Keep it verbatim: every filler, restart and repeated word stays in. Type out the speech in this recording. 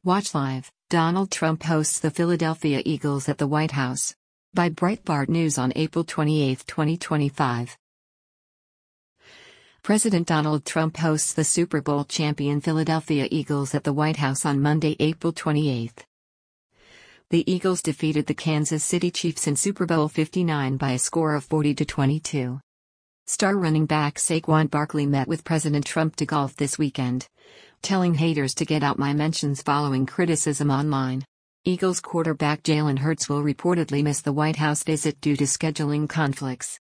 Watch live. Donald Trump hosts the Philadelphia Eagles at the White House. By Breitbart News on April twenty-eighth, twenty twenty-five. President Donald Trump hosts the Super Bowl champion Philadelphia Eagles at the White House on Monday, April twenty-eighth. The Eagles defeated the Kansas City Chiefs in Super Bowl fifty-nine by a score of forty to twenty-two. Star running back Saquon Barkley met with President Trump to golf this weekend, telling haters to get out my mentions following criticism online. Eagles quarterback Jalen Hurts will reportedly miss the White House visit due to scheduling conflicts.